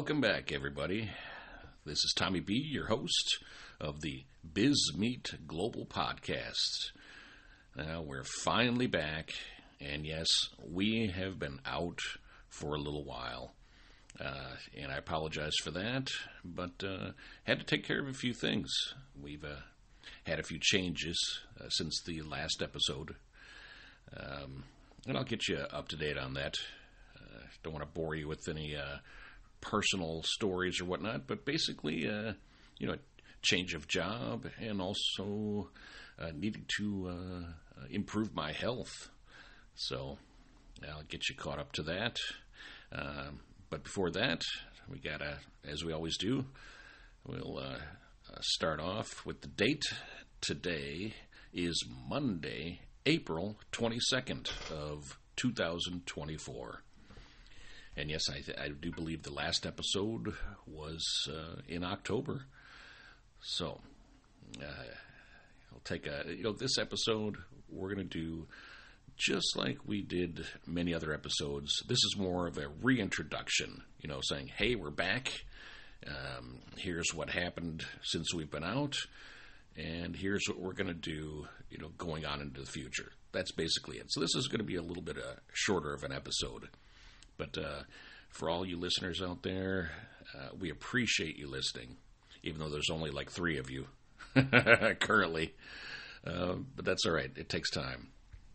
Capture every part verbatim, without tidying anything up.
Welcome back, everybody. This is Tommy B., your host of the BizMeet Global Podcast. Now, we're finally back, and yes, we have been out for a little while, uh, and I apologize for that, but uh, had to take care of a few things. We've uh, had a few changes uh, since the last episode, um, and I'll get you up to date on that. Uh, don't want to bore you with any uh, personal stories or whatnot, but basically, uh, you know, change of job and also uh, needing to uh, improve my health. So I'll get you caught up to that. Um, but before that, we gotta, as we always do, we'll uh, start off with the date. Today is Monday, April twenty-second of two thousand twenty-four. And yes, I, th- I do believe the last episode was uh, in October. So, uh, I'll take a, you know, this episode we're going to do just like we did many other episodes. This is more of a reintroduction, you know, saying, hey, we're back. Um, here's what happened since we've been out. And here's what we're going to do, you know, going on into the future. That's basically it. So this is going to be a little bit uh, shorter of an episode. But uh, for all you listeners out there, uh, we appreciate you listening, even though there's only like three of you currently. Uh, but that's all right. It takes time.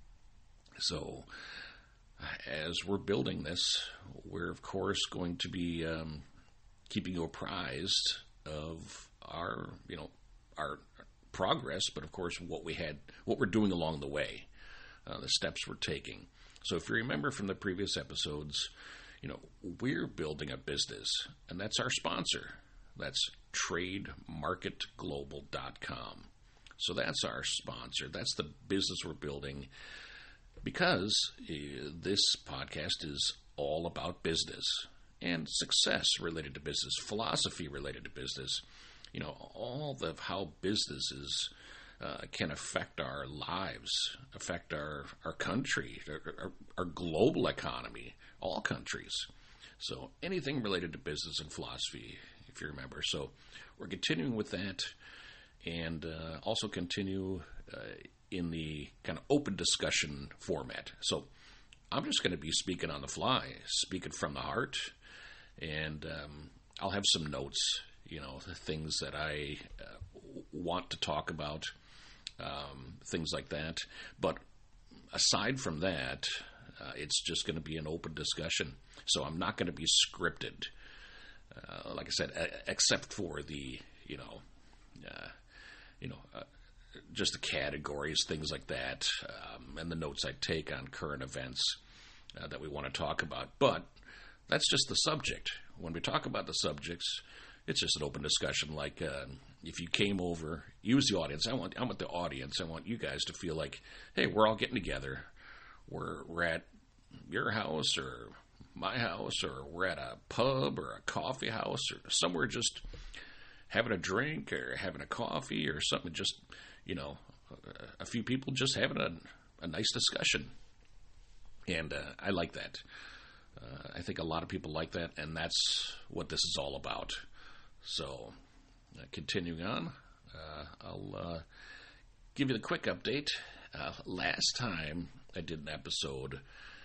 So as we're building this, we're, of course, going to be um, keeping you apprised of our, you know, our progress, but, of course, what we had, what we're doing along the way, uh, the steps we're taking. So if you remember from the previous episodes, you know, we're building a business, and that's our sponsor. That's trade market global dot com. So that's our sponsor. That's the business we're building because uh, this podcast is all about business and success related to business, philosophy related to business, you know, all of how businesses Uh, can affect our lives, affect our, our country, our, our global economy, all countries. So anything related to business and philosophy, if you remember. So we're continuing with that and uh, also continue uh, in the kind of open discussion format. So I'm just going to be speaking on the fly, speaking from the heart, and um, I'll have some notes, you know, the things that I uh, want to talk about. Um, things like that. But aside from that, uh, it's just going to be an open discussion. So I'm not going to be scripted, uh, like I said, a- except for the, you know, uh, you know, uh, just the categories, things like that, um, and the notes I take on current events uh, that we want to talk about. But that's just the subject. When we talk about the subjects, it's just an open discussion. Like uh, if you came over, you as the audience, I want I want the audience, I want you guys to feel like, hey, we're all getting together. We're we're at your house or my house, or we're at a pub or a coffee house or somewhere just having a drink or having a coffee or something. Just, you know, a few people just having a, a nice discussion. And uh, I like that. Uh, I think a lot of people like that, and that's what this is all about. So, uh, continuing on, uh, I'll uh, give you the quick update. Uh, last time I did an episode,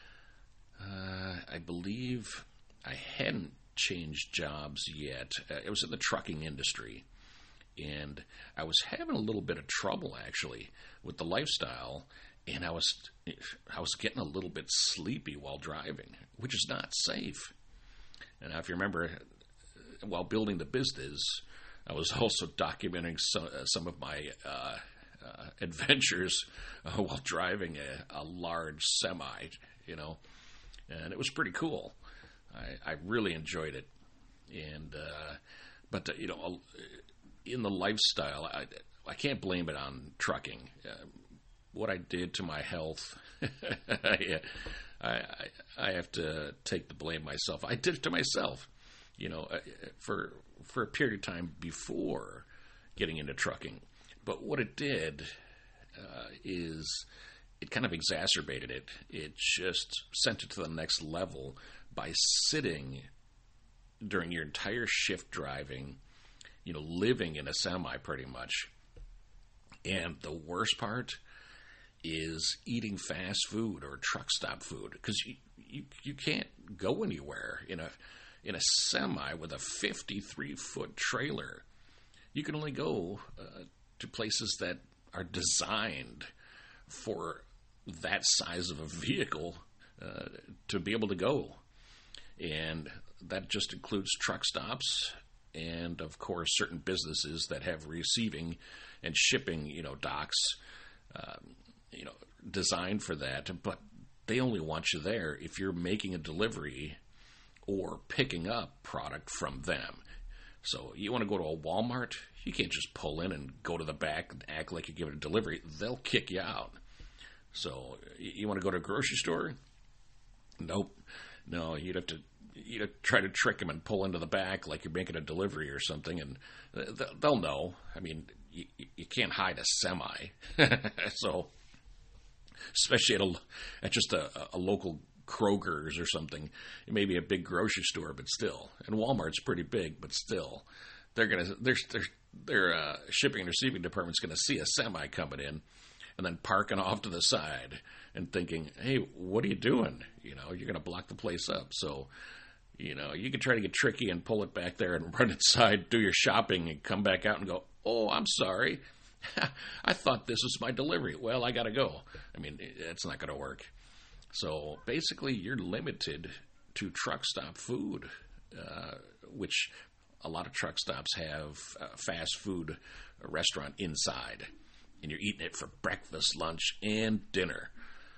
uh, I believe I hadn't changed jobs yet. Uh, it was in the trucking industry, and I was having a little bit of trouble, actually, with the lifestyle, and I was I was getting a little bit sleepy while driving, which is not safe. And now, if you remember, while building the business, I was also documenting some, uh, some of my uh, uh, adventures uh, while driving a, a large semi, you know, and it was pretty cool. I, I really enjoyed it. And, uh, but, uh, you know, in the lifestyle, I, I can't blame it on trucking. Uh, what I did to my health, I, I, I have to take the blame myself. I did it to myself. You know, for for a period of time before getting into trucking. But what it did uh, is it kind of exacerbated it. It just sent it to the next level by sitting during your entire shift driving, you know, living in a semi pretty much. And the worst part is eating fast food or truck stop food, because you, you you can't go anywhere in a in a semi with a fifty-three foot trailer. You can only go uh, to places that are designed for that size of a vehicle uh, to be able to go. And that just includes truck stops and, of course, certain businesses that have receiving and shipping, you know, docks, um, you know, designed for that. But they only want you there if you're making a delivery or picking up product from them. So you want to go to a Walmart, you can't just pull in and go to the back and act like you're giving a delivery. They'll kick you out. So you want to go to a grocery store? Nope. No, you'd have to you'd have to try to trick them and pull into the back like you're making a delivery or something, and they'll know. I mean, you, you can't hide a semi. So, especially at, a, at just a, a local Kroger's or something. It may be a big grocery store, but still. And Walmart's pretty big, but still. They're going to, their, their, their uh, shipping and receiving department's going to see a semi coming in and then parking off to the side and thinking, hey, what are you doing? You know, you're going to block the place up. So, you know, you can try to get tricky and pull it back there and run inside, do your shopping, and come back out and go, oh, I'm sorry. I thought this was my delivery. Well, I got to go. I mean, it's not going to work. So basically, you're limited to truck stop food, uh, which a lot of truck stops have a fast food restaurant inside, and you're eating it for breakfast, lunch, and dinner.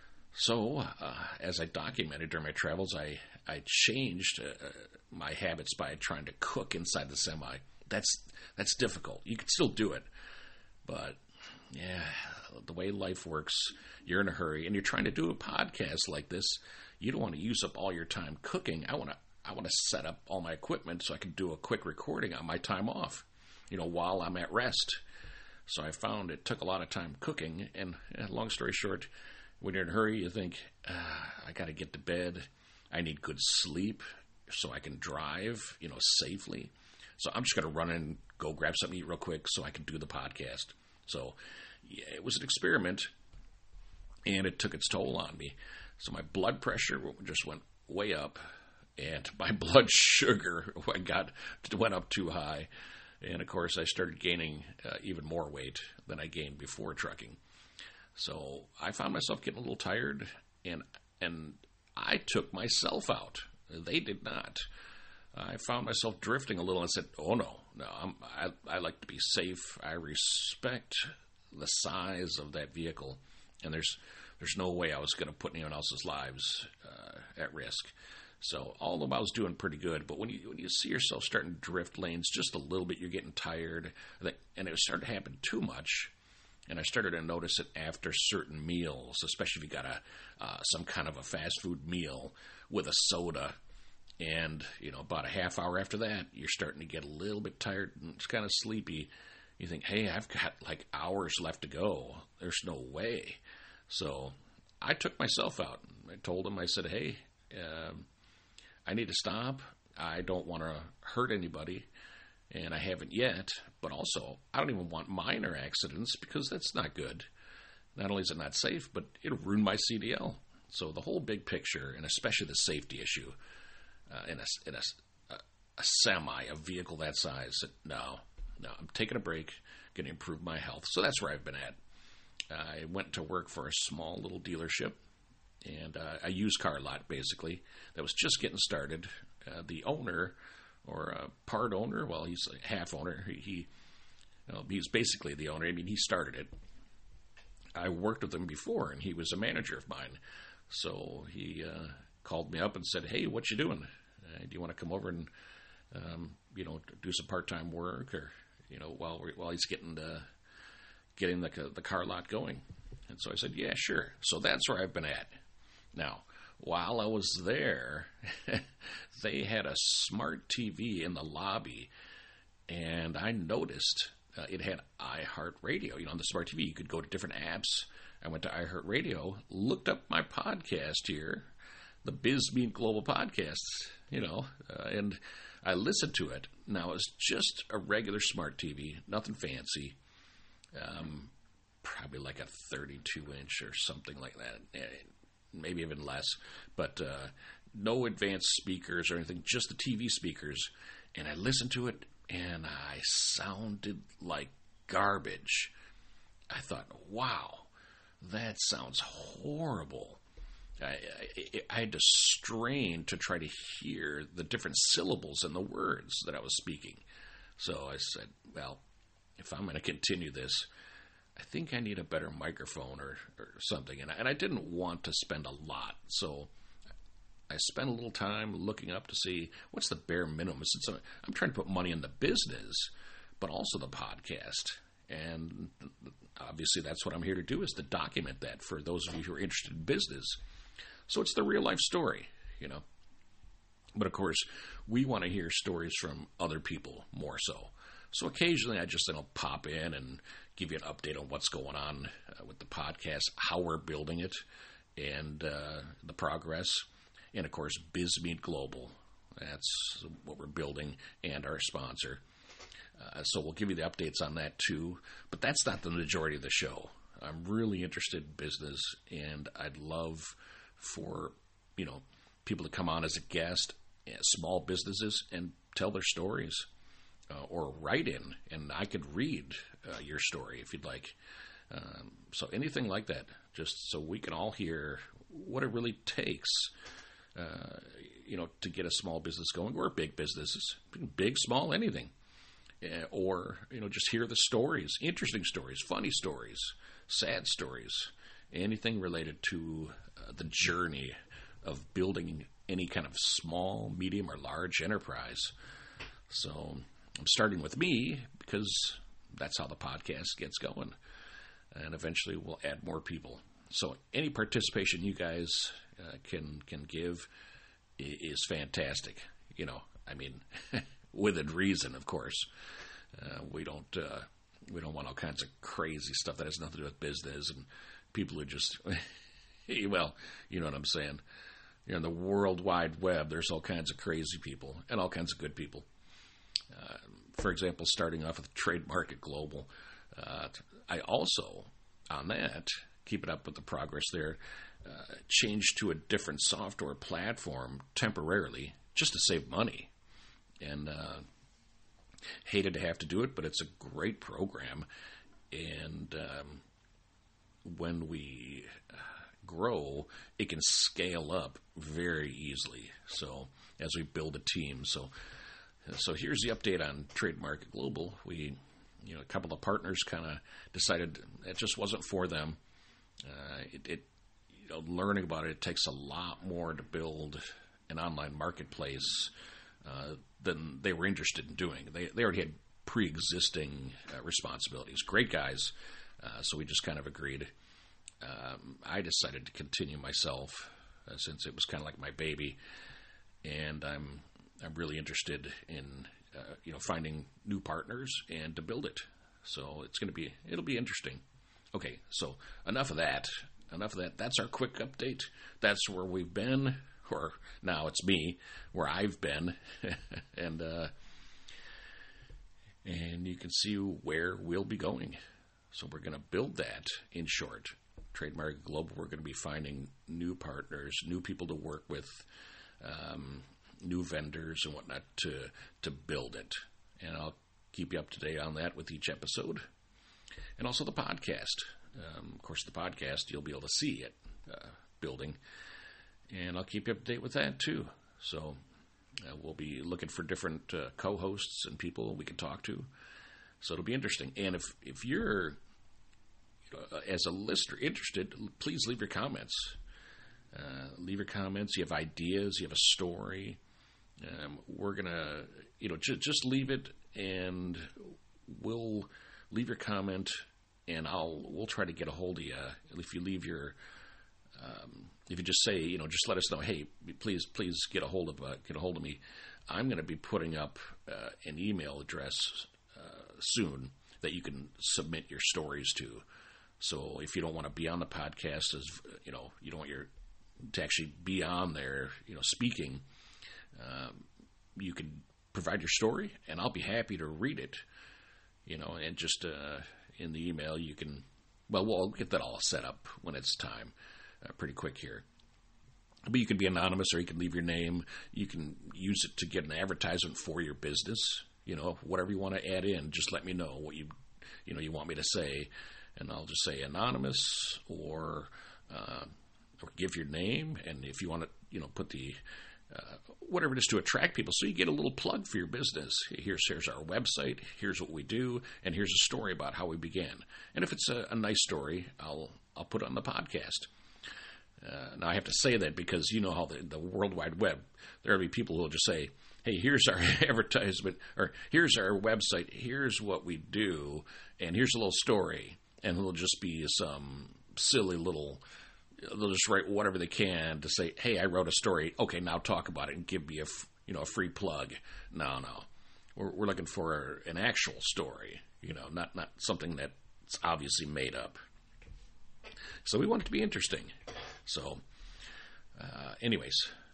So uh, as I documented during my travels, I, I changed uh, my habits by trying to cook inside the semi. That's that's difficult. You can still do it, but yeah, the way life works, you're in a hurry, and you're trying to do a podcast like this. You don't want to use up all your time cooking. I want to I want to set up all my equipment so I can do a quick recording on my time off, you know, while I'm at rest. So I found it took a lot of time cooking, and uh, long story short, when you're in a hurry, you think, ah, I got to get to bed. I need good sleep so I can drive, you know, safely. So I'm just going to run and go grab something to eat real quick so I can do the podcast. So yeah, it was an experiment, and it took its toll on me. So my blood pressure just went way up, and my blood sugar got went up too high. And, of course, I started gaining uh, even more weight than I gained before trucking. So I found myself getting a little tired, and and I took myself out. They did not. I found myself drifting a little and said, oh, no, no, I'm, I, I like to be safe. I respect the size of that vehicle, and there's there's no way I was going to put anyone else's lives uh, at risk. So although I was doing pretty good, but when you when you see yourself starting to drift lanes just a little bit, you're getting tired, and it started to happen too much. And I started to notice it after certain meals, especially if you got a uh, some kind of a fast food meal with a soda. And, you know, about a half hour after that, you're starting to get a little bit tired and it's kind of sleepy. You think, hey, I've got like hours left to go. There's no way. So I took myself out. I told him, I said, hey, um, I need to stop. I don't want to hurt anybody. And I haven't yet, but also I don't even want minor accidents because that's not good. Not only is it not safe, but it'll ruin my C D L. So the whole big picture, and especially the safety issue, uh, in, a, in a, a, a semi, a vehicle that size, no, no, I'm taking a break, going to improve my health. So that's where I've been at. I went to work for a small little dealership, and uh, a used car lot, basically, that was just getting started. Uh, the owner, or a part owner, well, he's a half owner. He, he you know, he's basically the owner. I mean, he started it. I worked with him before, and he was a manager of mine. So he uh, called me up and said, hey, what you doing? Uh, do you want to come over and, um, you know, do some part-time work, or, you know, while we're, while he's getting the, getting the, the car lot going? And so I said, yeah, sure. So that's where I've been at. Now, while I was there, they had a smart T V in the lobby, and I noticed uh, it had iHeartRadio. You know, on the smart T V, you could go to different apps. I went to iHeartRadio, looked up my podcast here, the BizMeet Global Podcasts, you know, uh, and I listened to it. Now, it's just a regular smart T V, nothing fancy. Um, probably like a thirty-two inch or something like that, maybe even less. But uh, no advanced speakers or anything, just the T V speakers. And I listened to it, and I sounded like garbage. I thought, wow, that sounds horrible. I, I, I had to strain to try to hear the different syllables and the words that I was speaking. So I said, well, if I'm going to continue this, I think I need a better microphone or, or something. And I, and I didn't want to spend a lot. So I spent a little time looking up to see what's the bare minimum. Since I'm, I'm trying to put money in the business, but also the podcast. And obviously that's what I'm here to do, is to document that for those of you who are interested in business. So it's the real life story, you know. But of course, we want to hear stories from other people more so. So occasionally I just, you know, pop in and give you an update on what's going on uh, with the podcast, how we're building it, and uh, the progress. And of course, BizMeet Global. That's what we're building, and our sponsor. Uh, so we'll give you the updates on that too. But that's not the majority of the show. I'm really interested in business, and I'd love for, you know, people to come on as a guest, uh, small businesses, and tell their stories, uh, or write in, and I could read uh, your story if you'd like. Um, so anything like that, just so we can all hear what it really takes, uh, you know, to get a small business going, or big businesses, big, small, anything. Uh, or, you know, just hear the stories, interesting stories, funny stories, sad stories, anything related to uh, the journey of building any kind of small, medium, or large enterprise. So I'm starting with me because that's how the podcast gets going. And eventually we'll add more people. So any participation you guys uh, can can give is fantastic. You know, I mean, within reason, of course. Uh, we don't uh, we don't want all kinds of crazy stuff that has nothing to do with business and people who just, well, you know what I'm saying. You know, in the World Wide Web, there's all kinds of crazy people and all kinds of good people. Uh, for example, starting off with Trade Market Global, uh, I also, on that, keeping up with the progress there, uh, changed to a different software platform temporarily just to save money. And uh, hated to have to do it, but it's a great program. And um, when we grow, it can scale up very easily. So as we build a team. So so here's the update on Trade Market Global. We, you know, a couple of partners kind of decided it just wasn't for them. Uh, it, it, you know, learning about it, it takes a lot more to build an online marketplace uh, than they were interested in doing. They they already had pre-existing uh, responsibilities. Great guys, uh, so we just kind of agreed. Um, I decided to continue myself uh, since it was kind of like my baby, and I'm I'm really interested in uh, you know finding new partners and to build it. So it's going to be it'll be interesting. Okay, so enough of that. Enough of that. That's our quick update. That's where we've been, or now it's me, where I've been, and uh, and you can see where we'll be going. So we're going to build that in short. Trade Market Global, we're going to be finding new partners, new people to work with, um, new vendors and whatnot to to build it. And I'll keep you up to date on that with each episode. And also the podcast. Um, of course, the podcast, you'll be able to see it uh, building. And I'll keep you up to date with that, too. So uh, we'll be looking for different uh, co-hosts and people we can talk to. So it'll be interesting. And if, if you're, you know, as a listener, interested, please leave your comments. Uh, leave your comments. You have ideas. You have a story. Um, we're going to, you know, ju- just leave it, and we'll leave your comment, and I'll we'll try to get a hold of you. If you leave your, um, if you just say, you know, just let us know, hey, please, please get a hold of uh, get a hold of me. I'm going to be putting up uh, an email address uh, soon that you can submit your stories to. So if you don't want to be on the podcast, as you know, you don't want your to actually be on there, you know, speaking. Um, you can provide your story, and I'll be happy to read it. You know, and just uh, in the email you can, well, we'll get that all set up when it's time, uh, pretty quick here. But you can be anonymous, or you can leave your name. You can use it to get an advertisement for your business. You know, whatever you want to add in, just let me know what you, you know, you want me to say, and I'll just say anonymous, or uh, or give your name, and if you want to, you know, put the uh, whatever it is to attract people, so you get a little plug for your business. Here's here's our website. Here's what we do, and here's a story about how we began. And if it's a, a nice story, I'll I'll put it on the podcast. Uh, now, I have to say that because you know how the, the World Wide Web, there will be people who will just say, hey, here's our advertisement, or here's our website, here's what we do, and here's a little story. And it'll just be some silly little, they'll just write whatever they can to say, hey, I wrote a story, okay, now talk about it and give me a, you know, a free plug. No, no. We're, we're looking for an actual story, you know, not, not something that's obviously made up. So we want it to be interesting. So, uh, anyways,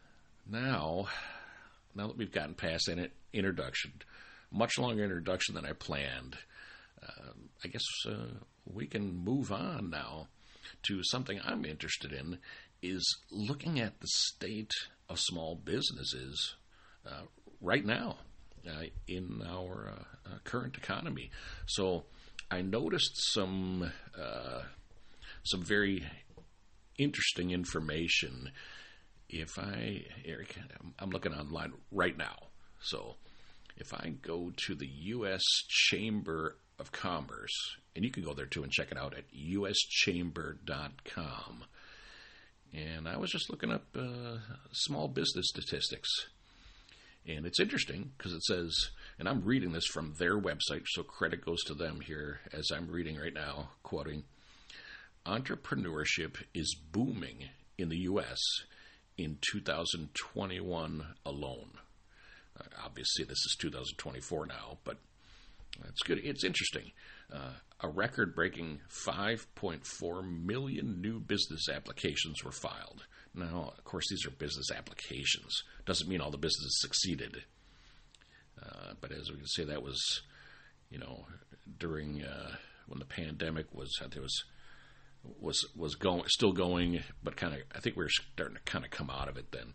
now, now that we've gotten past an introduction, much longer introduction than I planned, uh, I guess uh, we can move on now to something I'm interested in, is looking at the state of small businesses uh, right now uh, in our uh, uh, current economy. So I noticed some uh, some very interesting information. If I, Eric, I'm looking online right now. So if I go to the U S Chamber of Commerce, and you can go there too and check it out at U S chamber dot com. And I was just looking up uh, small business statistics. And it's interesting because it says, and I'm reading this from their website, so credit goes to them here as I'm reading right now, quoting, entrepreneurship is booming in the U S in two thousand twenty-one alone. Uh, obviously, this is two thousand twenty-four now, but it's good. It's interesting. Uh, a record-breaking five point four million new business applications were filed. Now, of course, these are business applications. Doesn't mean all the businesses succeeded. Uh, but as we can say, that was, you know, during uh, when the pandemic was, there was was was going still going, but kind of, I think we were starting to kind of come out of it then.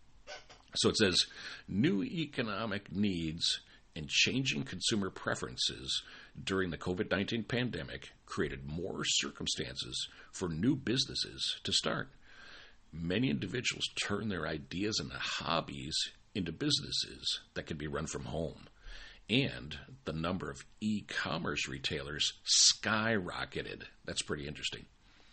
So it says, new economic needs and changing consumer preferences during the covid nineteen pandemic created more circumstances for new businesses to start. Many individuals turn their ideas and hobbies into businesses that can be run from home. And the number of e-commerce retailers skyrocketed. That's pretty interesting.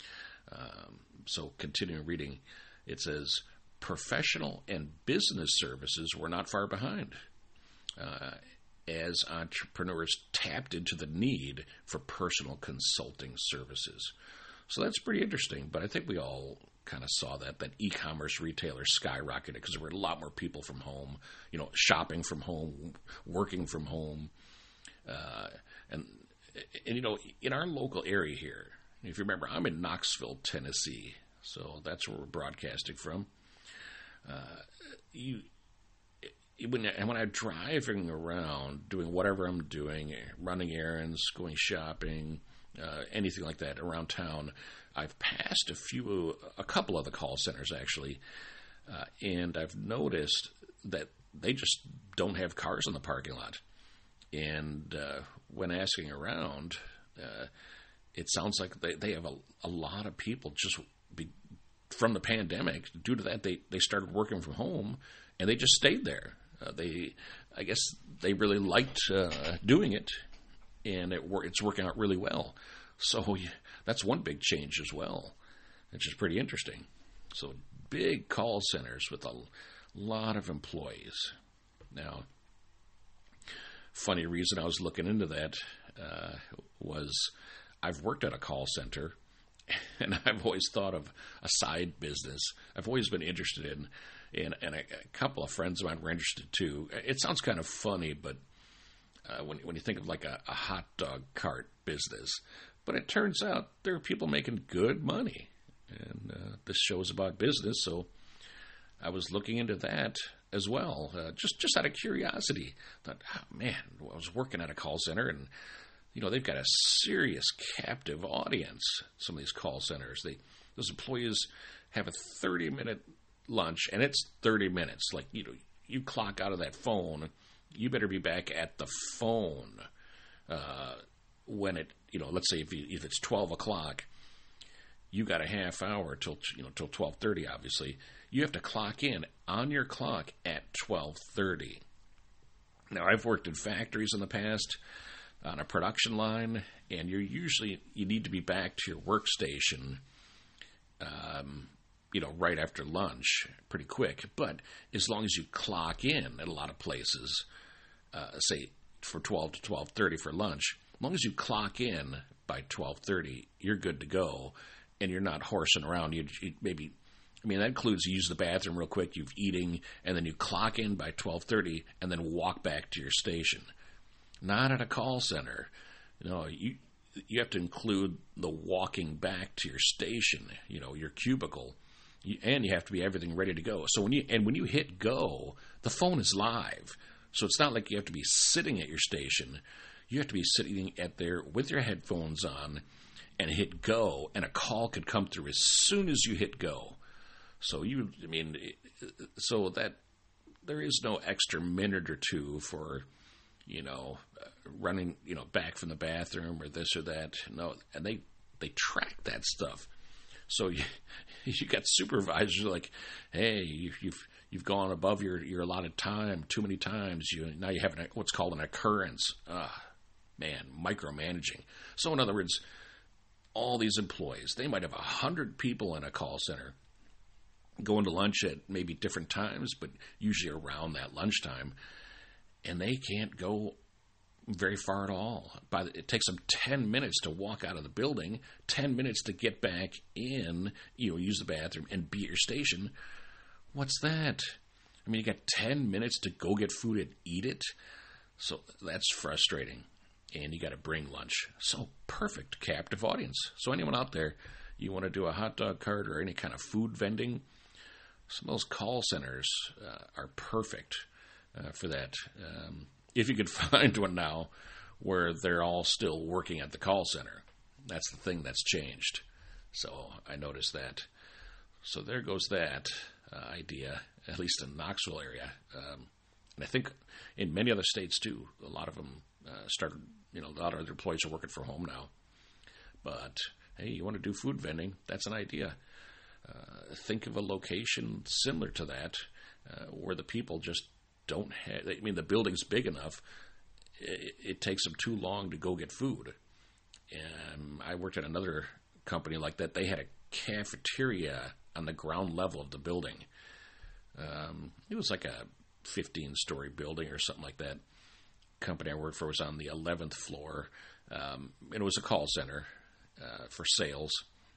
Um, so continuing reading, it says, professional and business services were not far behind, uh, as entrepreneurs tapped into the need for personal consulting services. So that's pretty interesting, but I think we all kind of saw that, that e-commerce retailers skyrocketed because there were a lot more people from home, you know, shopping from home, working from home. Uh, and, and, you know, in our local area here, if you remember, I'm in Knoxville, Tennessee, so that's where we're broadcasting from. Uh, you, when, and when I'm driving around, doing whatever I'm doing, running errands, going shopping, uh, anything like that around town, I've passed a few, a couple of the call centers actually, uh, and I've noticed that they just don't have cars in the parking lot. And uh, when asking around, uh, it sounds like they, they have a, a lot of people just be, from the pandemic. Due to that, they, they started working from home, and they just stayed there. Uh, they, I guess, they really liked uh, doing it, and it it's working out really well. So that's one big change as well, which is pretty interesting. So big call centers with a lot of employees. Now, funny reason I was looking into that uh, was I've worked at a call center, and I've always thought of a side business I've always been interested in, and, and a, a couple of friends of mine were interested too. It sounds kind of funny, but uh, when, when you think of like a, a hot dog cart business, but it turns out there are people making good money, and uh, this show is about business, so I was looking into that as well, uh, just just out of curiosity. Thought, oh, man, I was working at a call center, and you know they've got a serious captive audience. Some of these call centers, they those employees have a thirty minute lunch, and it's thirty minutes. Like you know, you clock out of that phone, you better be back at the phone uh, when it you know. Let's say if you, if it's twelve o'clock. You got a half hour till you know till twelve thirty. Obviously, you have to clock in on your clock at twelve thirty. Now, I've worked in factories in the past on a production line, and you're usually you need to be back to your workstation, um, you know, right after lunch, pretty quick. But as long as you clock in at a lot of places, uh, say for twelve to twelve thirty for lunch, as long as you clock in by twelve thirty, you're good to go. And you're not horsing around. You, you maybe, I mean, that includes you use the bathroom real quick, you've eating, and then you clock in by twelve thirty, and then walk back to your station. Not at a call center. You know, you you have to include the walking back to your station. You know, your cubicle, you, and you have to be everything ready to go. So when you and when you hit go, the phone is live. So it's not like you have to be sitting at your station. You have to be sitting at there with your headphones on. And hit go, and a call could come through as soon as you hit go. So you, I mean, so that there is no extra minute or two for, you know, running, you know, back from the bathroom or this or that. No, and they they track that stuff. So you you got supervisors like, hey, you, you've you've gone above your, your allotted time too many times. You now you have an, what's called an occurrence. Ah, man, micromanaging. So in other words. All these employees, they might have a hundred people in a call center going to lunch at maybe different times, but usually around that lunchtime, and they can't go very far at all. By the, it takes them ten minutes to walk out of the building, ten minutes to get back in, you know, use the bathroom and be at your station. What's that? I mean, you got ten minutes to go get food and eat it, so that's frustrating. And you got to bring lunch. So perfect captive audience. So anyone out there, you want to do a hot dog cart or any kind of food vending, some of those call centers uh, are perfect uh, for that. Um, if you could find one now where they're all still working at the call center. That's the thing that's changed. So I noticed that. So there goes that uh, idea, at least in the Knoxville area. Um, and I think in many other states too, a lot of them uh, started, you know, a lot of other employees are working from home now. But, hey, you want to do food vending? That's an idea. Uh, think of a location similar to that uh, where the people just don't have, I mean, the building's big enough, it, it takes them too long to go get food. And I worked at another company like that. They had a cafeteria on the ground level of the building. Um, it was like a fifteen-story building or something like that. Company I worked for was on the eleventh floor, um, and it was a call center uh, for sales.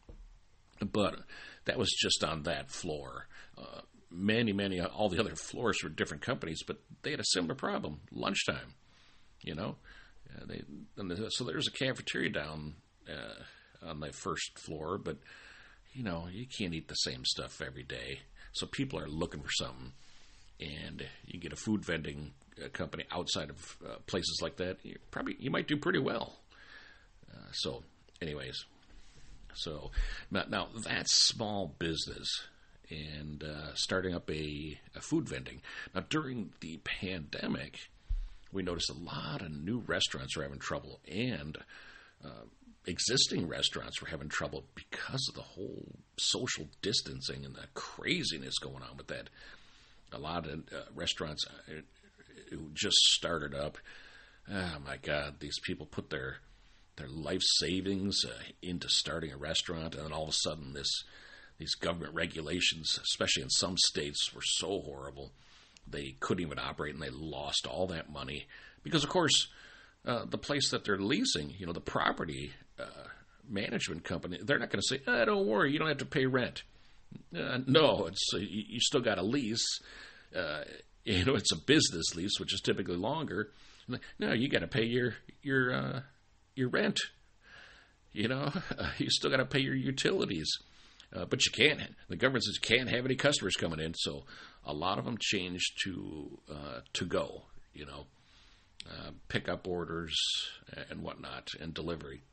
But that was just on that floor. Uh, many, many, all the other floors were different companies, but they had a similar problem. Lunchtime, you know. Uh, they and the, so there's a cafeteria down uh, on the first floor, but you know you can't eat the same stuff every day. So people are looking for something, and you get a food vending uh, company outside of uh, places like that. You probably you might do pretty well. Uh, so, anyways, so now, now that's small business and uh, starting up a, a food vending. Now during the pandemic, we noticed a lot of new restaurants were having trouble, and uh, existing restaurants were having trouble because of the whole social distancing and the craziness going on with that. A lot of uh, restaurants uh, who just started up, oh my God, these people put their their life savings uh, into starting a restaurant, and then all of a sudden this these government regulations, especially in some states, were so horrible. They couldn't even operate, and they lost all that money because, of course, uh, the place that they're leasing, you know, the property uh, management company, they're not going to say, oh, don't worry, you don't have to pay rent. Uh, no, it's uh, you, you still got a lease. Uh, you know, it's a business lease, which is typically longer. No, you got to pay your your uh, your rent. You know, uh, you still got to pay your utilities. Uh, but you can't, the government says you can't have any customers coming in, so a lot of them changed to uh, to go, you know, uh, pick up orders and whatnot, and delivery.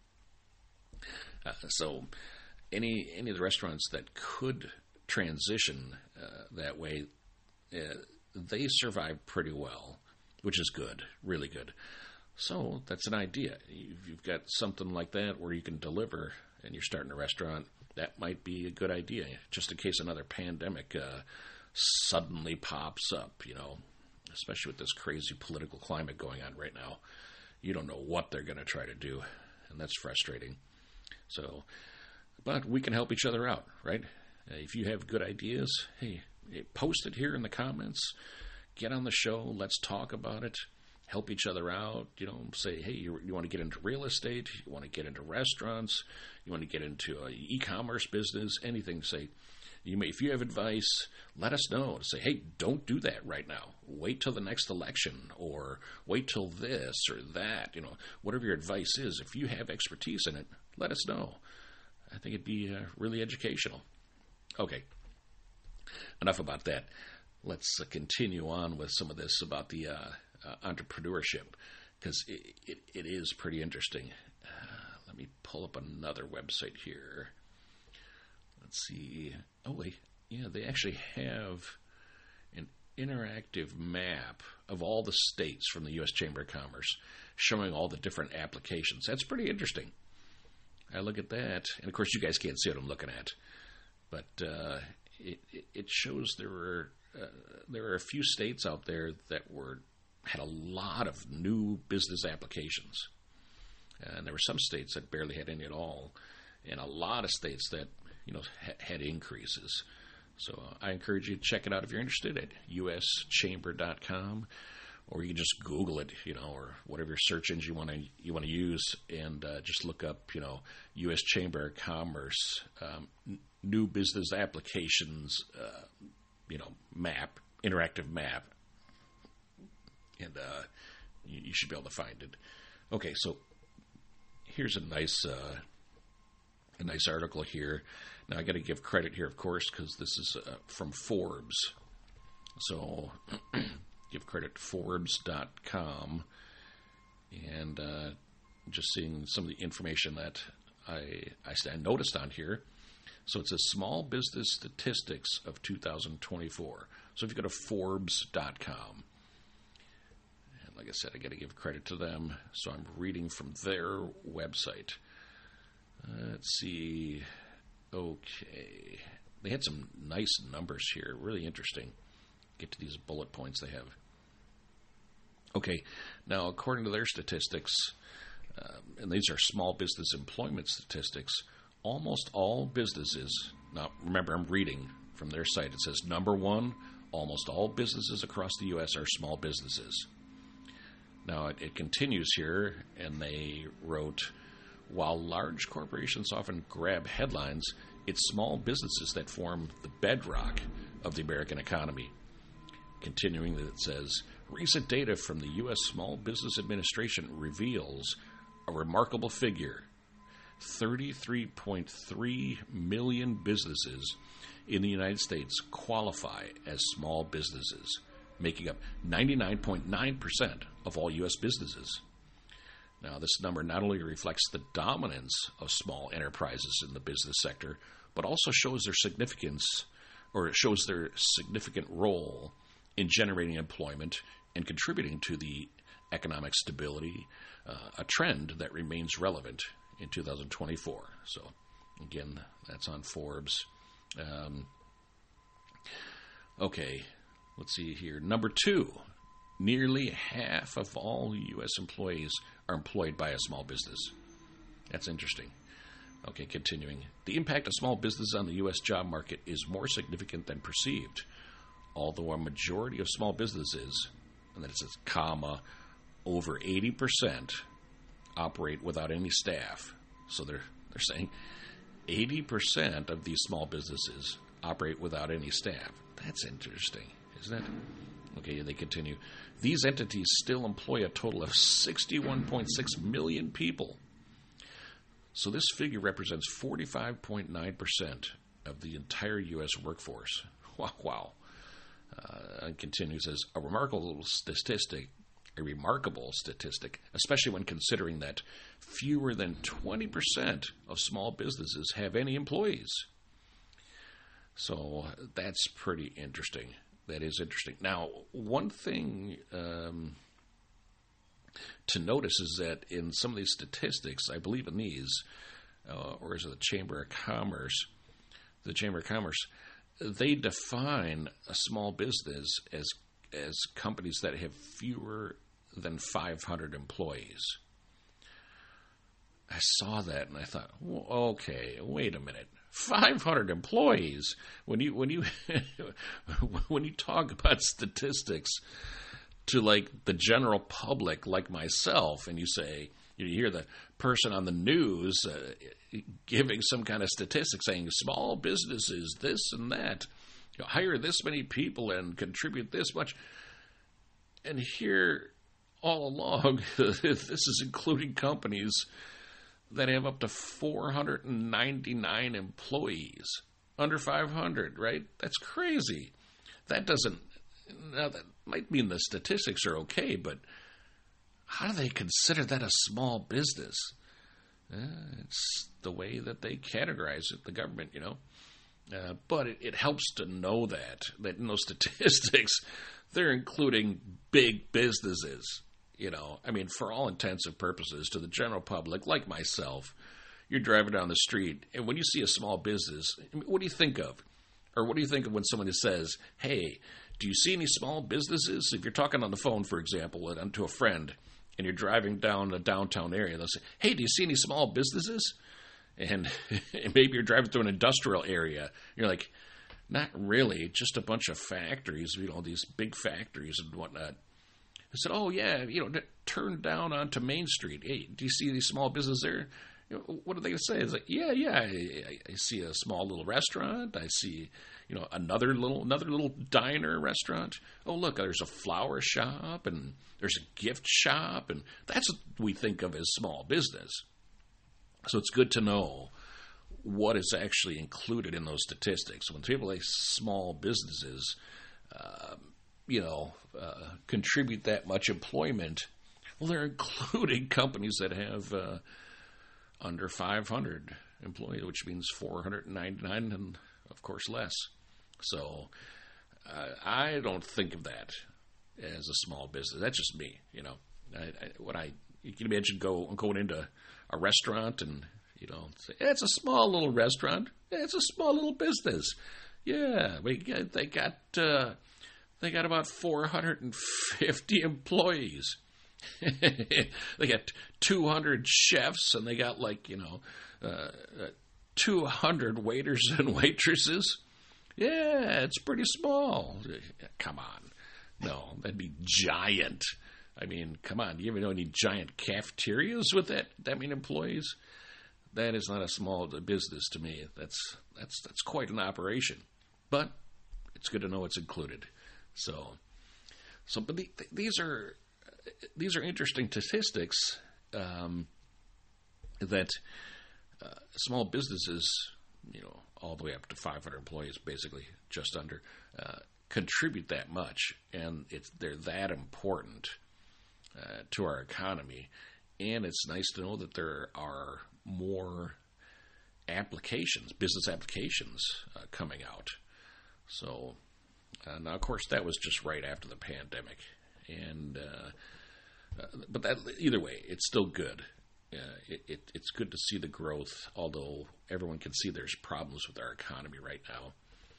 Uh, so any any of the restaurants that could transition uh, that way, uh, they survive pretty well, which is good, really good. So that's an idea. If you've got something like that where you can deliver and you're starting a restaurant, that might be a good idea, just in case another pandemic uh, suddenly pops up, you know, especially with this crazy political climate going on right now. You don't know what they're going to try to do, and that's frustrating. So, but we can help each other out, right? If you have good ideas, hey, post it here in the comments. Get on the show. Let's talk about it. Help each other out. You know, say, hey, you, you want to get into real estate? You want to get into restaurants? You want to get into an e-commerce business? Anything. Say, you may, if you have advice, let us know. Say, hey, don't do that right now. Wait till the next election, or wait till this or that. You know, whatever your advice is. If you have expertise in it, let us know. I think it'd be uh, really educational. Okay, enough about that. Let's uh, continue on with some of this about the uh, uh, entrepreneurship, because it, it, it is pretty interesting. Uh, let me pull up another website here. Let's see. Oh, wait. Yeah, they actually have an interactive map of all the states from the U S Chamber of Commerce showing all the different applications. That's pretty interesting. I look at that, and of course you guys can't see what I'm looking at, but uh, it, it shows there were uh, there are a few states out there that were had a lot of new business applications, and there were some states that barely had any at all, and a lot of states that you know ha- had increases. So uh, I encourage you to check it out if you're interested at U S chamber dot com. Or you can just Google it, you know, or whatever search engine you want to you want to use, and uh, just look up, you know, U S Chamber of Commerce, um, n- new business applications, uh, you know, map, interactive map, and uh, you, you should be able to find it. Okay, so here's a nice uh, a nice article here. Now I got to give credit here, of course, because this is uh, from Forbes. So. Give credit to Forbes dot com, and uh, just seeing some of the information that I, I I noticed on here. So it says Small Business Statistics of two thousand twenty-four. So if you go to Forbes dot com, and like I said, I got to give credit to them. So I'm reading from their website. Uh, let's see. Okay, they had some nice numbers here. Really interesting. Get to these bullet points they have. Okay, now according to their statistics, um, and these are small business employment statistics, almost all businesses, now remember I'm reading from their site, it says number one, almost all businesses across the U S are small businesses. Now it, it continues here, and they wrote, while large corporations often grab headlines, it's small businesses that form the bedrock of the American economy. Continuing, it says, recent data from the U S Small Business Administration reveals a remarkable figure. thirty-three point three million businesses in the United States qualify as small businesses, making up ninety-nine point nine percent of all U S businesses. Now, this number not only reflects the dominance of small enterprises in the business sector, but also shows their significance, or it shows their significant role in generating employment and contributing to the economic stability, uh, a trend that remains relevant in two thousand twenty-four. So, again, that's on Forbes. Um, okay, let's see here. Number two, nearly half of all U S employees are employed by a small business. That's interesting. Okay, continuing. The impact of small business on the U S job market is more significant than perceived. Although a majority of small businesses, and then it says, comma, over eighty percent operate without any staff. So they're they're saying eighty percent of these small businesses operate without any staff. That's interesting, isn't it? Okay, they continue. These entities still employ a total of sixty-one point six million people. So this figure represents forty-five point nine percent of the entire U S workforce. Wow, wow. Uh, and continues as a remarkable statistic, a remarkable statistic, especially when considering that fewer than twenty percent of small businesses have any employees. So that's pretty interesting. That is interesting. Now, one thing um, to notice is that in some of these statistics, I believe in these, uh, or is it the Chamber of Commerce, the Chamber of Commerce, they define a small business as as companies that have fewer than five hundred employees. I saw that and I thought, well, okay, wait a minute. five hundred employees. When you when you when you talk about statistics to like the general public, like myself, and you say you hear the person on the news uh, giving some kind of statistic saying small businesses this and that, you know, hire this many people and contribute this much, and here all along this is including companies that have up to four hundred ninety-nine employees, under five hundred, right? That's crazy. That doesn't, now that might mean the statistics are okay, but how do they consider that a small business? Uh, it's the way that they categorize it, the government, you know. Uh, but it, it helps to know that, that in those statistics, they're including big businesses. You know, I mean, for all intents and purposes, to the general public, like myself, you're driving down the street, and when you see a small business, what do you think of? Or what do you think of when someone says, hey, do you see any small businesses? If you're talking on the phone, for example, to a friend, and you're driving down a downtown area, they'll say, hey, do you see any small businesses? And, and maybe you're driving through an industrial area. You're like, not really, just a bunch of factories, you know, these big factories and whatnot. I said, oh, yeah, you know, turn down onto Main Street. Hey, do you see these small businesses there? You know, what are they going to say? It's like, yeah, yeah, I, I see a small little restaurant. I see, you know, another little another little diner restaurant. Oh, look, there's a flower shop and there's a gift shop. And that's what we think of as small business. So it's good to know what is actually included in those statistics. When people say small businesses, um, you know, uh, contribute that much employment, well, they're including companies that have uh, under five hundred employees, which means four hundred ninety-nine and, of course, less. So uh, I don't think of that as a small business. That's just me, you know. I, I, when I, you can imagine go, going into a restaurant and, you know, say, yeah, it's a small little restaurant. Yeah, it's a small little business. Yeah, we got, they got... Uh, They got about four hundred fifty employees. They got two hundred chefs, and they got like, you know, uh, two hundred waiters and waitresses. Yeah, it's pretty small. Come on. No, that'd be giant. I mean, come on. Do you ever know any giant cafeterias with that, that many employees? That is not a small business to me. That's, that's, that's quite an operation. But it's good to know it's included. So, so, but the, these are these are interesting statistics um, that uh, small businesses, you know, all the way up to five hundred employees, basically just under, uh, contribute that much, and it's they're that important uh, to our economy. And it's nice to know that there are more applications, business applications, uh, coming out. So. Uh, now, of course, that was just right after the pandemic, and uh, uh, but that either way, it's still good. Uh, it, it, it's good to see the growth, although everyone can see there's problems with our economy right now.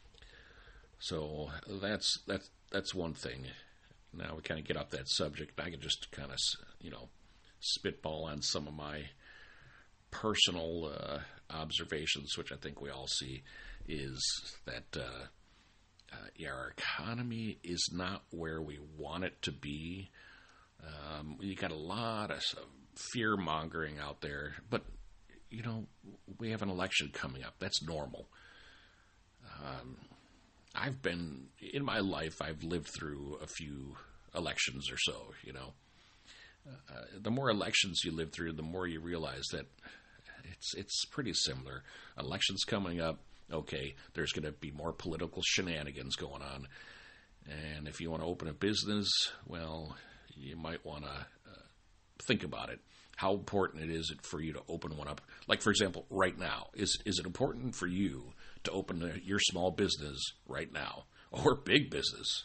So that's that's that's one thing. Now we kind of get off that subject. I can just kind of, you know, spitball on some of my personal uh, observations, which I think we all see, is that. Uh, Uh, yeah, our economy is not where we want it to be. Um, you got a lot of fear mongering out there, but you know we have an election coming up. That's normal. Um, I've been in my life. I've lived through a few elections or so. You know, uh, the more elections you live through, the more you realize that it's it's pretty similar. Elections coming up. okay, there's going to be more political shenanigans going on. And if you want to open a business, well, you might want to uh, think about it. How important it is for you to open one up? Like, for example, right now. Is is it important for you to open a, your small business right now? Or big business?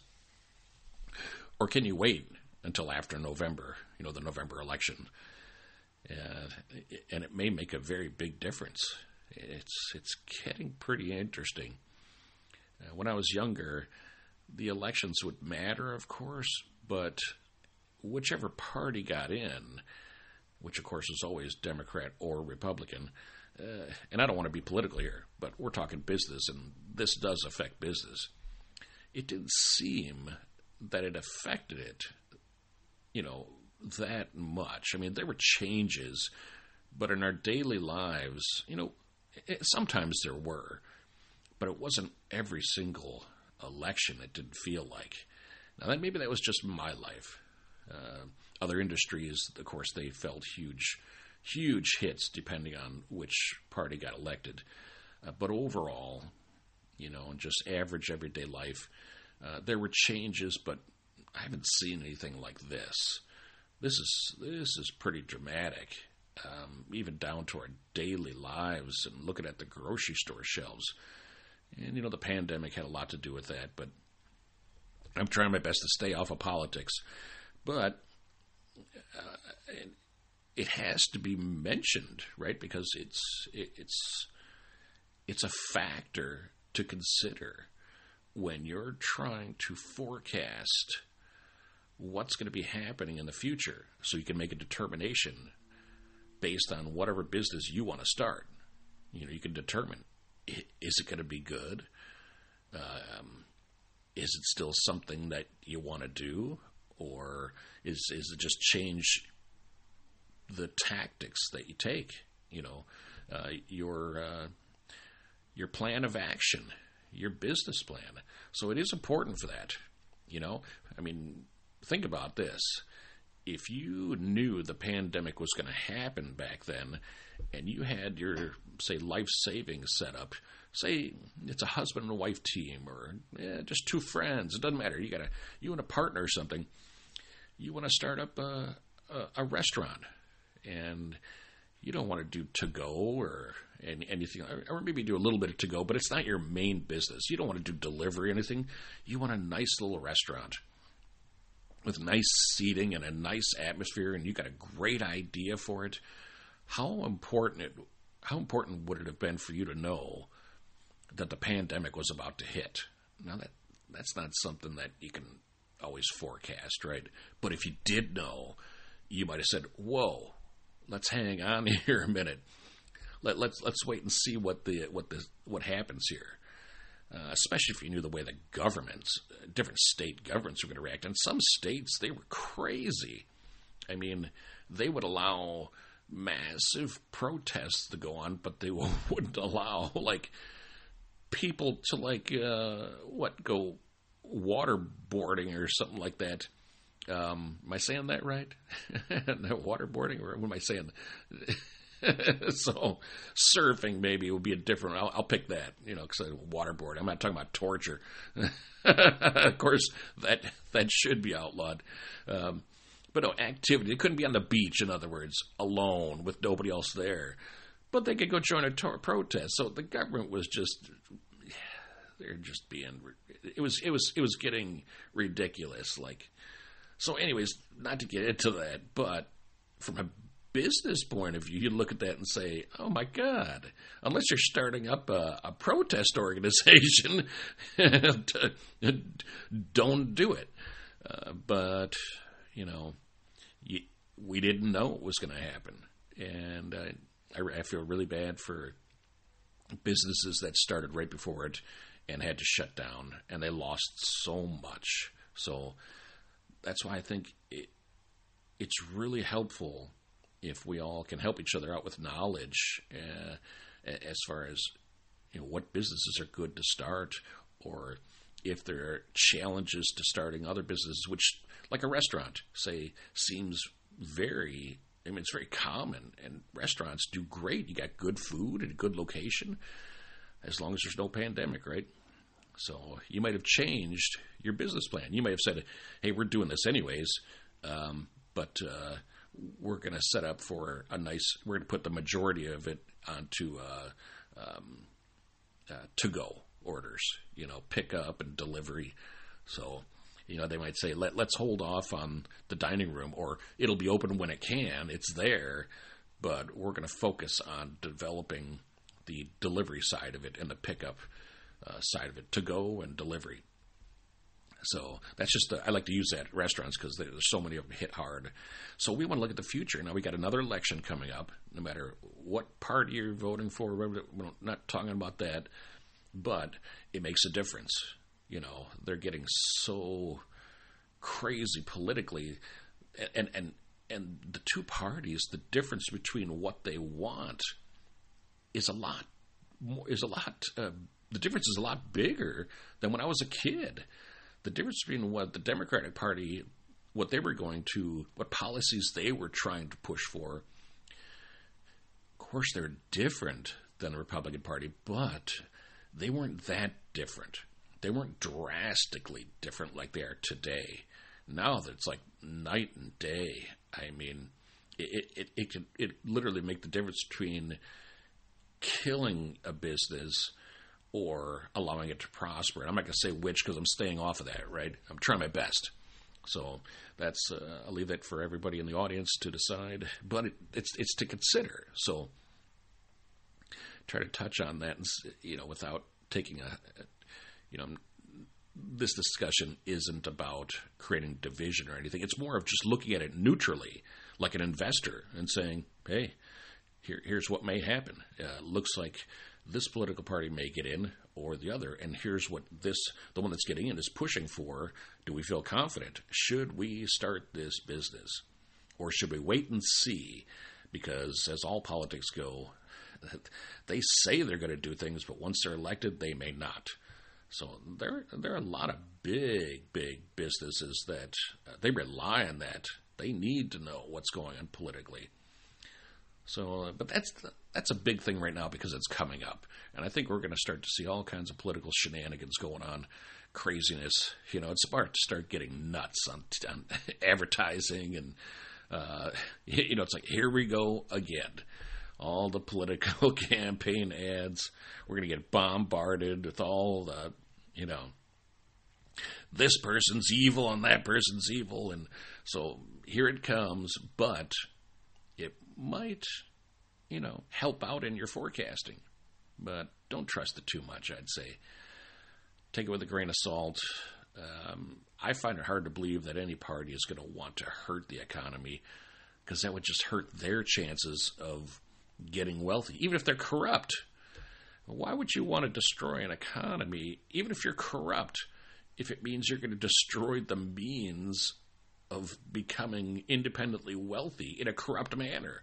Or can you wait until after November, you know, the November election? Uh, and it may make a very big difference. It's, it's getting pretty interesting. Uh, when I was younger, the elections would matter, of course, but whichever party got in, which of course is always Democrat or Republican, uh, and I don't want to be political here, but we're talking business, and this does affect business. It didn't seem that it affected it, you know, that much. I mean, there were changes, but in our daily lives, you know, it, sometimes there were, but it wasn't every single election. It didn't feel like. Now, that maybe that was just my life. Uh, other industries, of course, they felt huge, huge hits depending on which party got elected. Uh, but overall, you know, in just average everyday life, uh, there were changes, but I haven't seen anything like this. This is this is pretty dramatic, um, even down to our daily lives and looking at the grocery store shelves. And, you know, the pandemic had a lot to do with that, but I'm trying my best to stay off of politics. But uh, it has to be mentioned, right? Because it's it, it's it's a factor to consider when you're trying to forecast what's going to be happening in the future, so you can make a determination based on whatever business you want to start. You know, you can determine, is it going to be good? Um, is it still something that you want to do? Or is is it just change the tactics that you take? You know, uh, your uh, your plan of action, your business plan. So it is important for that. You know, I mean, think about this. If you knew the pandemic was going to happen back then, and you had your, say, life savings set up, say it's a husband and wife team, or eh, just two friends, it doesn't matter. You got a you and a partner or something. You want to start up a, a, a restaurant, and you don't want to do to-go or any, anything, or maybe do a little bit of to-go, but it's not your main business. You don't want to do delivery or anything. You want a nice little restaurant with nice seating and a nice atmosphere, and you got a great idea for it. How important it, how important would it have been for you to know that the pandemic was about to hit? Now, that that's not something that you can always forecast, right? But if you did know, you might have said, whoa, let's hang on here a minute. Let, let's let's wait and see what the what the what happens here. Uh, especially if you knew the way the governments, different state governments were going to react. In some states, they were crazy. I mean, they would allow massive protests to go on, but they wouldn't allow, like, people to, like, uh, what, go waterboarding or something like that. Um, am I saying that right? Waterboarding, or what am I saying? So surfing maybe would be a different. I'll, I'll pick that, you know, because waterboard. I'm not talking about torture. Of course, that that should be outlawed. Um, but no, activity. They couldn't be on the beach, in other words, alone with nobody else there. But they could go join a tor- protest. So the government was just, they're just being. It was it was it was getting ridiculous. Like, so, anyways, not to get into that, but from a business point of view, you look at that and say, oh my God, unless you're starting up a, a protest organization, don't do it. Uh, but, you know, you, we didn't know it was going to happen. And I, I, I feel really bad for businesses that started right before it and had to shut down, and they lost so much. So that's why I think it, it's really helpful if we all can help each other out with knowledge uh, as far as, you know, what businesses are good to start, or if there are challenges to starting other businesses, which, like a restaurant, say, seems very, I mean, it's very common, and restaurants do great. You got good food and a good location. as long as there's no pandemic, right? So you might have changed your business plan. You might have said, hey, we're doing this anyways, um, but uh, we're going to set up for a nice, we're going to put the majority of it onto uh, um, uh, to-go orders, you know, pick up and delivery. So, you know, they might say, Let, let's hold off on the dining room, or it'll be open when it can. It's there, but we're going to focus on developing the delivery side of it and the pickup Uh, side of it, to go and delivery. So that's just, the, I like to use that at restaurants because there's so many of them hit hard. So we want to look at the future. Now we got another election coming up, no matter what party you're voting for, we're not talking about that, but it makes a difference. You know, they're getting so crazy politically, and, and, and the two parties, the difference between what they want is a lot more, is a lot, uh, the difference is a lot bigger than when I was a kid. The difference between what the Democratic Party, what they were going to, what policies they were trying to push for, of course they're different than the Republican Party, but they weren't that different. They weren't drastically different like they are today. Now that it's like night and day. I mean, it it it can it literally make the difference between killing a business or allowing it to prosper. And I'm not going to say which because I'm staying off of that, right? I'm trying my best. So that's uh, I'll leave that for everybody in the audience to decide. But it, it's it's to consider. So try to touch on that, and, you know, without taking a, you know, this discussion isn't about creating division or anything. It's more of just looking at it neutrally, like an investor, and saying, hey, here, here's what may happen. Uh, looks like this political party may get in or the other, and here's what this, the one that's getting in, is pushing for. Do we feel confident? Should we start this business? Or should we wait and see? Because as all politics go, they say they're going to do things, but once they're elected, they may not. So there, there are a lot of big, big businesses that uh, they rely on that. They need to know what's going on politically. So, uh, but that's that's a big thing right now because it's coming up, and I think we're going to start to see all kinds of political shenanigans going on, craziness. You know, it's smart to start getting nuts on, on advertising, and uh, you know, it's like, here we go again. All the political campaign ads. We're going to get bombarded with all the, you know, this person's evil and that person's evil. And so here it comes, but it might, you know, help out in your forecasting. But don't trust it too much, I'd say. Take it with a grain of salt. Um, I find it hard to believe that any party is going to want to hurt the economy, because that would just hurt their chances of getting wealthy, even if they're corrupt. Why would you want to destroy an economy, even if you're corrupt, if it means you're going to destroy the means of becoming independently wealthy in a corrupt manner?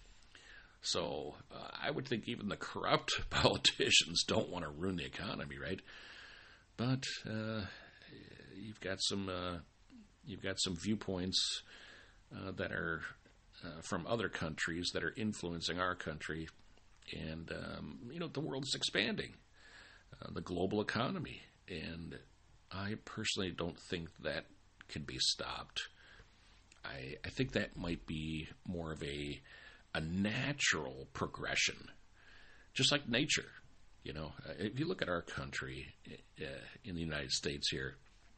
So uh, I would think even the corrupt politicians don't want to ruin the economy, right? But uh, you've got some uh, you've got some viewpoints uh, that are Uh, from other countries that are influencing our country. And, um, you know, the world is expanding, uh, the global economy. And I personally don't think that can be stopped. I, I think that might be more of a, a natural progression, just like nature. You know, uh, if you look at our country uh, in the United States here,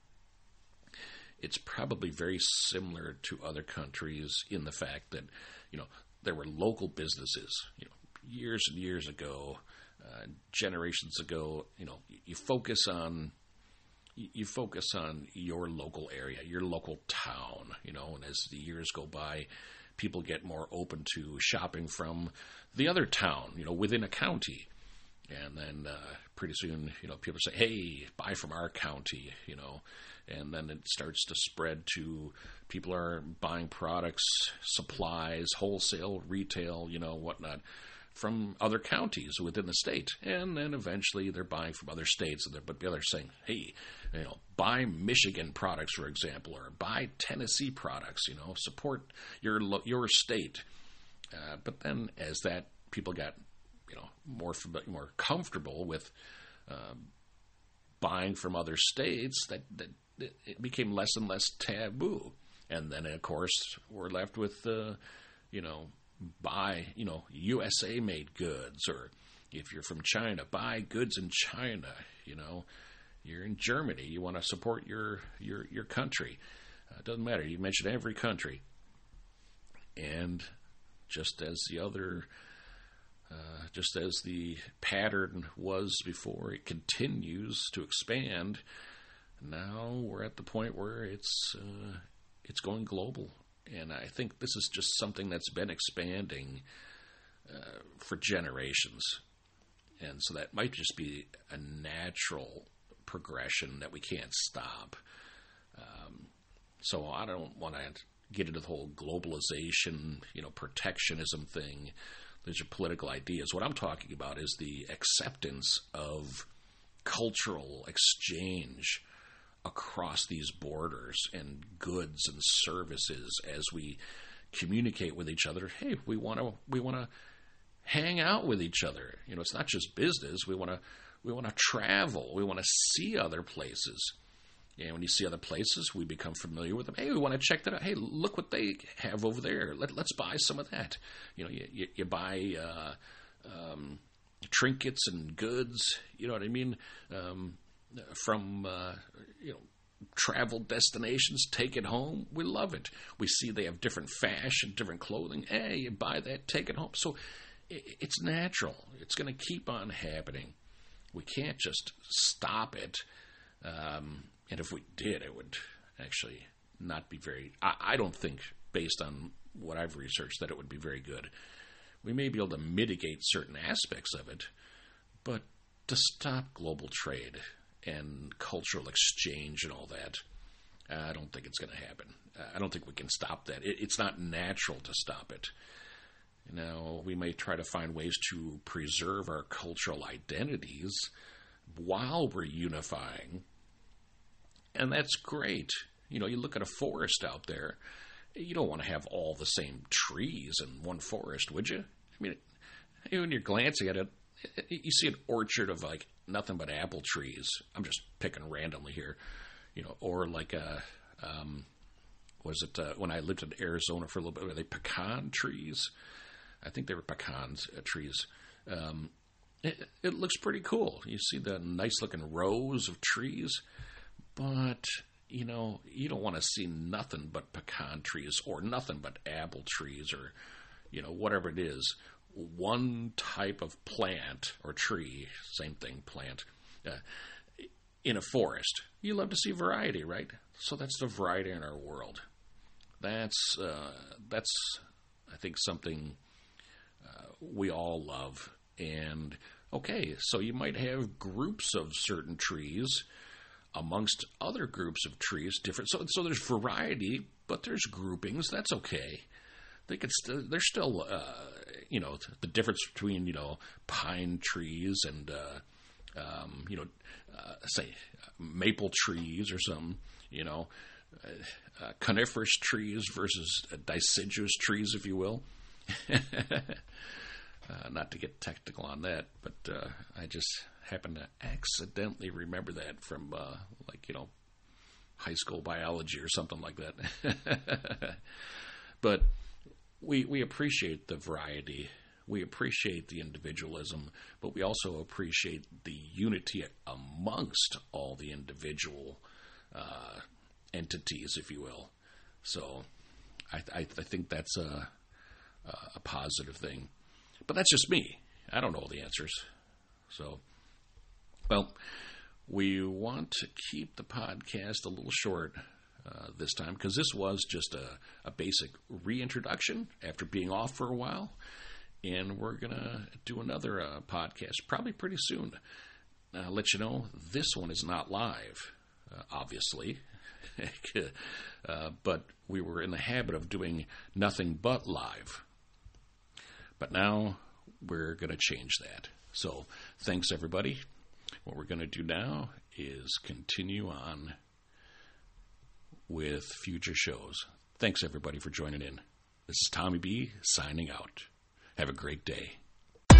it's probably very similar to other countries in the fact that, you know, there were local businesses, you know, years and years ago, uh, generations ago. You know, you, you focus on, you, you focus on your local area, your local town, you know, and as the years go by, people get more open to shopping from the other town, you know, within a county. And then uh, pretty soon, you know, people say, hey, buy from our county, you know. And then it starts to spread to people are buying products, supplies, wholesale, retail, you know, whatnot, from other counties within the state. And then eventually they're buying from other states. But the others saying, hey, you know, buy Michigan products, for example, or buy Tennessee products, you know, support your your state. Uh, but then as that people got you know, more more comfortable with uh, buying from other states, that, that it became less and less taboo. And then, of course, we're left with, uh, you know, buy, you know, U S A-made goods, or if you're from China, buy goods in China. You know, you're in Germany, you want to support your your your country. Uh, it doesn't matter. You mention every country. And just as the other, uh, just as the pattern was before, it continues to expand. Now we're at the point where it's uh, it's going global, and I think this is just something that's been expanding uh, for generations, and so that might just be a natural progression that we can't stop. Um, so I don't want to get into the whole globalization, you know, protectionism thing. These are political ideas. What I'm talking about is the acceptance of cultural exchange across these borders and goods and services as we communicate with each other. Hey, we want to we want to hang out with each other. You know, it's not just business. We want to we want to travel. We want to see other places. And when you see other places, we become familiar with them. Hey, we want to check that out. Hey, look what they have over there. Let, let's buy some of that. You know, you, you, you buy uh, um, trinkets and goods, you know what I mean, um, from, uh, you know, travel destinations, take it home. We love it. We see they have different fashion, different clothing. Hey, you buy that, take it home. So it, it's natural. It's going to keep on happening. We can't just stop it. Um, and if we did, it would actually not be very, I, I don't think, based on what I've researched, that it would be very good. We may be able to mitigate certain aspects of it, but to stop global trade and cultural exchange and all that, I don't think it's going to happen. I don't think we can stop that. It, it's not natural to stop it. You know, we may try to find ways to preserve our cultural identities while we're unifying, and that's great. You know, you look at a forest out there, you don't want to have all the same trees in one forest, would you? I mean, when you're glancing at it, you see an orchard of like nothing but apple trees. I'm just picking randomly here, you know, or like a, um, was it uh, when I lived in Arizona for a little bit, were they pecan trees? I think they were pecans uh, trees. Um, it, it looks pretty cool. You see the nice looking rows of trees, but you know, you don't want to see nothing but pecan trees or nothing but apple trees or, you know, whatever it is. One type of plant or tree, same thing, plant, uh, in a forest. You love to see variety, right? So that's the variety in our world. That's, uh, that's I think, something uh, we all love. And, okay, so you might have groups of certain trees amongst other groups of trees, different. So, so there's variety, but there's groupings. That's okay. They could st- there's still, uh, you know, the difference between, you know, pine trees and, uh, um, you know, uh, say maple trees or something, you know, uh, uh, coniferous trees versus uh, deciduous trees, if you will. uh, not to get technical on that, but uh, I just happen to accidentally remember that from, uh, like, you know, high school biology or something like that. But we we appreciate the variety. We appreciate the individualism, but we also appreciate the unity amongst all the individual uh, entities, if you will. So I, I, I think that's a, a positive thing. But that's just me. I don't know all the answers. So, well, we want to keep the podcast a little short uh, this time because this was just a, a basic reintroduction after being off for a while. And we're going to do another uh, podcast probably pretty soon. I'll let you know this one is not live, uh, obviously. uh, but we were in the habit of doing nothing but live. But now we're going to change that. So thanks, everybody. What we're going to do now is continue on with future shows. Thanks, everybody, for joining in. This is Tommy B. signing out. Have a great day.